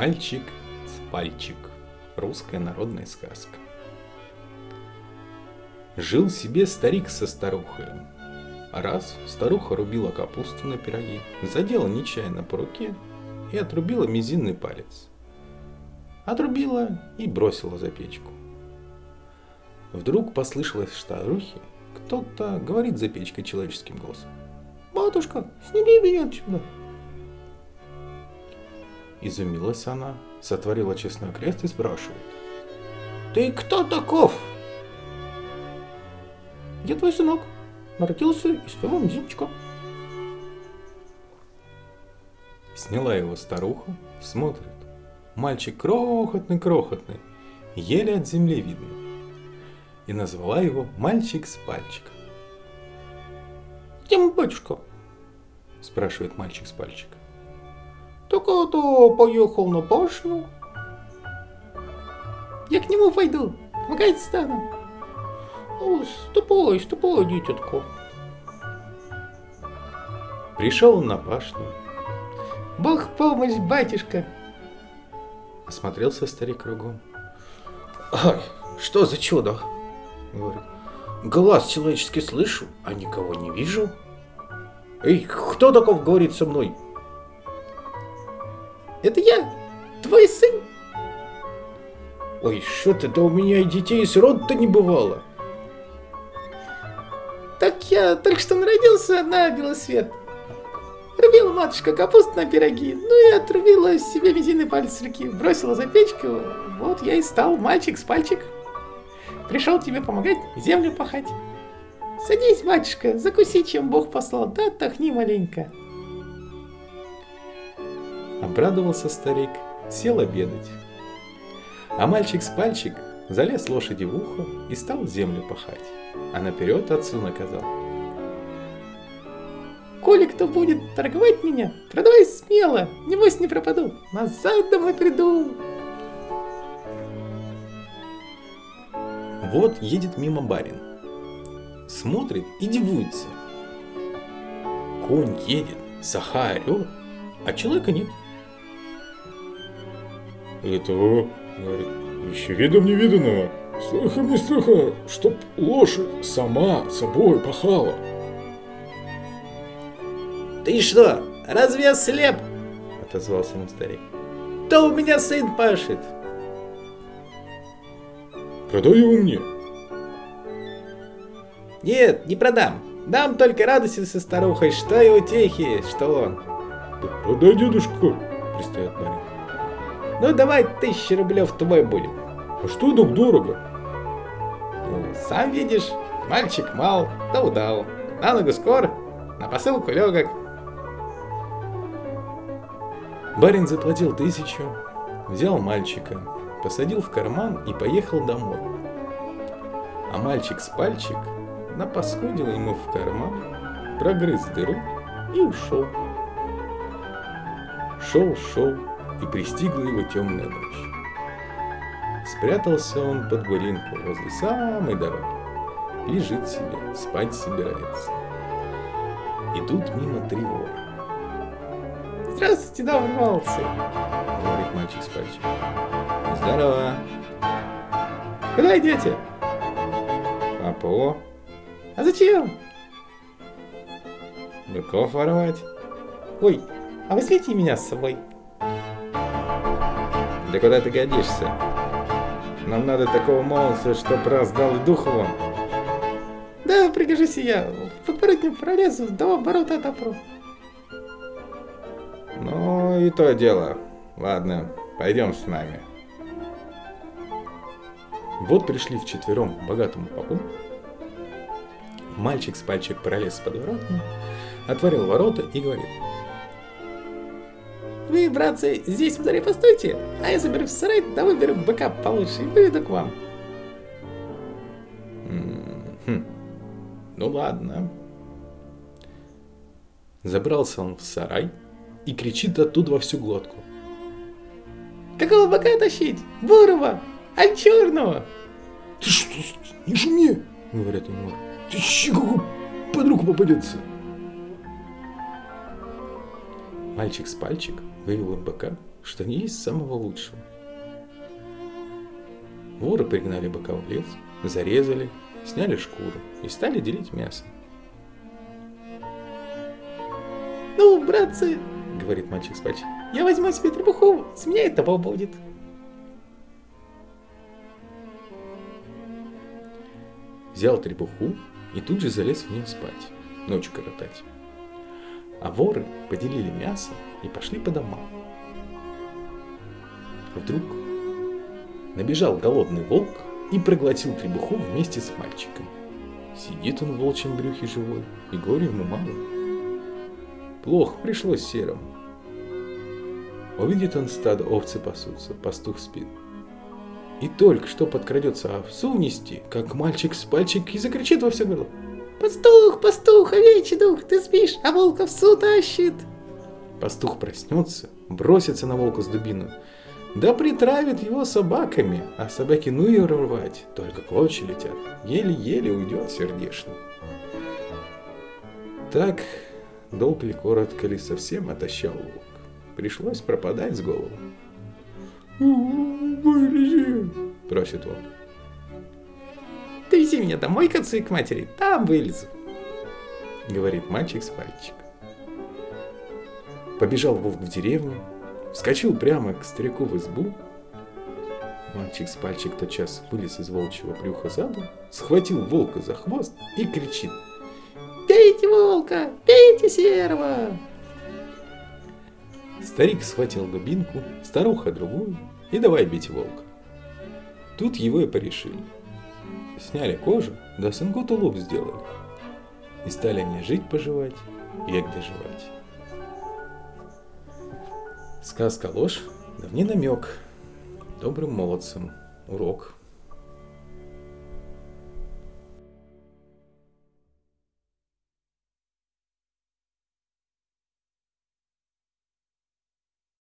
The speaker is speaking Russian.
Мальчик с пальчик. Русская народная сказка. Жил себе старик со старухой. Раз старуха рубила капусту на пироги, задела нечаянно по руке и отрубила мизинный палец. Отрубила и бросила за печку. Вдруг послышалось старухе, кто-то говорит за печкой человеческим голосом: «Матушка, сними меня отсюда!» Изумилась она, сотворила честной крест и спрашивает: «Ты кто таков?» «Я твой сынок, родился из твоего мизинчика». Сняла его старуха, смотрит. Мальчик крохотный, еле от земли видно. И назвала его «Мальчик с пальчиком». «Где мой батюшка?» спрашивает мальчик с пальчиком. «Так это поехал на башню». «Я к нему пойду, помогать стану». Ступай, дитятко». Пришел он на башню. «Бог помощь, батюшка!» Осмотрелся старик кругом. «Ай, что за чудо!» говорит. «Глаз человеческий слышу, а никого не вижу. Эй, кто таков говорит со мной?» «Это я, твой сын». «Ой, что ты, да у меня и детей с роду-то не бывало». «Так я только что народился на белый свет. Рубила матушка капусту на пироги, ну и отрубила себе мизинный палец с руки, бросила за печку. Вот я и стал мальчик с пальчик. Пришел тебе помогать землю пахать. Садись, батюшка, закуси, чем Бог послал, да отдохни маленько». Обрадовался старик, сел обедать. А мальчик с пальчик залез лошади в ухо и стал землю пахать, а наперед отцу наказал: «Коли кто будет торговать меня, продавай смело, небось не пропаду, назад домой приду». Вот едет мимо барин, смотрит и дивуется. Конь едет, саха орет, а человека нет. «Этого, — говорит, — еще видом невиданного, слыхом не слыхано, чтоб лошадь сама собой пахала». «Ты что, разве я слеп?» — отозвался ему старик. «То у меня сын пашет». «Продай его мне». «Нет, не продам. Дам только радости со старухой, что и утехи, что он». «Да продай, дедушка», — пристает барин. «Ну давай 1000 рублев твой будет». «А что так дорого?» «Ну, сам видишь, мальчик мал, да удал. На ногу скор, на посылку легок». Барин заплатил 1000, взял мальчика, посадил в карман и поехал домой. А мальчик с пальчик напаскудил ему в карман, прогрыз дыру и ушел. Шел, и пристигла его темная ночь. Спрятался он под былинку возле самой дороги. Лежит себе, спать собирается. Идут мимо 3 вора. «Здравствуйте, добрый молодцы!» — говорит мальчик с пальчиком. «Здорово!» «Куда идете?» «Папу». «А зачем?» «Быков воровать». «Ой, а возьмите меня с собой». «Да куда ты годишься? Нам надо такого молодца, чтоб раз дал и духу вон». «Да, пригожусь и я. В подворотню пролезу, до оборота отопру». «Ну и то дело. Ладно, пойдем с нами». Вот пришли вчетвером к богатому попу. Мальчик с пальчик пролез в подворотню, отворил ворота и говорит: «Вы, братцы, здесь в дворе постойте, а я заберу в сарай, да выберу быка получше и выведу к вам». Ну ладно. Забрался он в сарай и кричит оттуда во всю глотку: «Какого быка тащить? Бурого, аль черного?» «Ты что, не шуми!» — говорят ему. «Ты ищи, какой под руку попадется!» Мальчик с пальчик вывел им быка что не есть самого лучшего. Воры пригнали быка в лес, зарезали, сняли шкуру и стали делить мясо. «Ну, братцы, — говорит мальчик с пальчиком, — я возьму себе требуху, с меня и того будет». Взял требуху и тут же залез в нее спать, ночь коротать. А воры поделили мясо и пошли по домам. Вдруг набежал голодный волк и проглотил требуху вместе с мальчиком. Сидит он в волчьем брюхе живой, и горя ему мало. Плохо пришлось серому. Увидит он стадо, овцы пасутся, пастух спит. И только что подкрадется овцу унести, как мальчик с пальчик и закричит во все горло: «Пастух, пастух, овечий дух, ты спишь, а волк овцу тащит!» Пастух проснется, бросится на волка с дубину, да притравит его собаками, а собаки ну ее рвать, только клочья летят, еле-еле уйдет сердешный. Так, долго ли, коротко ли, совсем отощал волк. Пришлось пропадать с голову. «Вылези!» — просит волк. «Довези меня домой к отцу и к матери, там вылезу», — говорит мальчик с пальчик. Побежал волк в деревню, вскочил прямо к старику в избу. Мальчик с пальчик тотчас вылез из волчьего брюха задом, схватил волка за хвост и кричит: «Бейте волка! Бейте серого!» Старик схватил дубинку, старуха другую, и давай бить волка. Тут его и порешили. Сняли кожу, да сынку тулуп сделали. И стали они жить-поживать, век доживать. Сказка ложь, да в ней намек. Добрым молодцам урок.